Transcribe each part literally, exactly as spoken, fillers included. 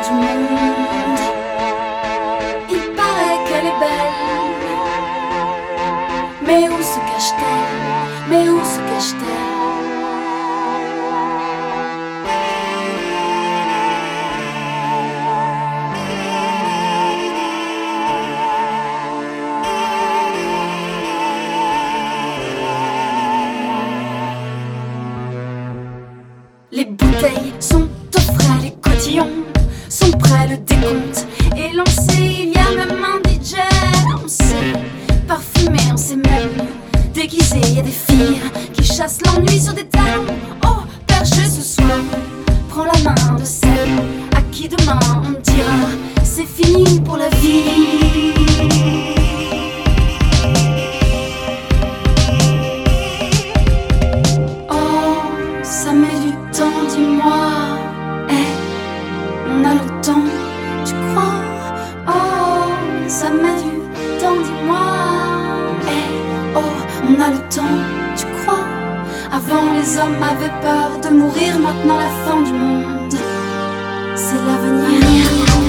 du monde. Il paraît qu'elle est belle, mais où se cache-t-elle? Mais où se cache-t-elle? Les bouteilles sont au frais, les cotillons sont prêts, le décompte est lancé. Il y a même un D J, on sait parfumer, on sait même déguisé. Il y a des filles qui chassent l'ennui sur des talons. Oh, perché ce soir, prends la main de celle à qui demain on dira c'est fini pour la vie. Ça met du temps, dis-moi. Eh, on a le temps, tu crois? Oh, ça met du temps, dis-moi. Eh, oh, on a le temps, tu crois? Avant les hommes avaient peur de mourir, maintenant la fin du monde, c'est l'avenir.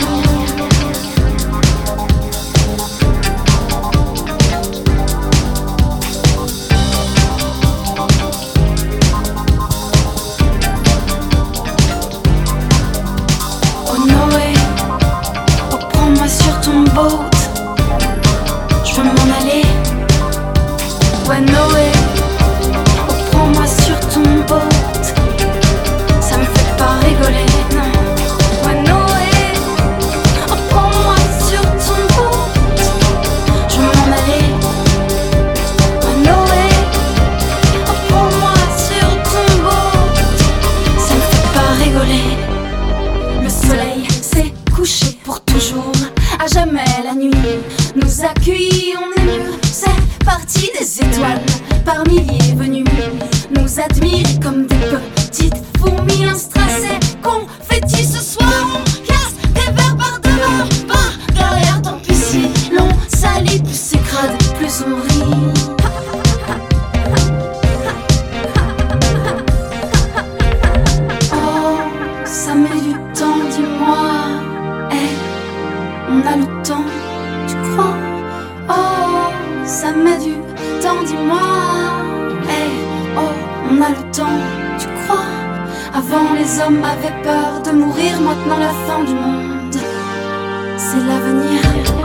Boat, je veux m'en aller. Ouais, Noé, oh, prends-moi sur ton boat. Ça me fait pas rigoler, non. Ouais, Noé, oh, prends-moi sur ton boat. Je veux m'en aller. Ouais, Noé, oh, prends-moi sur ton boat. Ça me fait pas rigoler. Le soleil s'est couché pour toujours. À jamais la nuit nous accueille, on est mieux. C'est parti des étoiles par milliers venues nous admirer comme des petites fourmis instracées. Confetti ce soir, on casse des verres par devant, par derrière, tant pis si l'on salit. Plus c'est crade, plus on rit. Oh, ça met du temps, dis-moi. On a le temps, tu crois? Oh, ça met du temps, dis-moi. Hey, oh, on a le temps, tu crois? Avant les hommes avaient peur de mourir, maintenant la fin du monde, c'est l'avenir.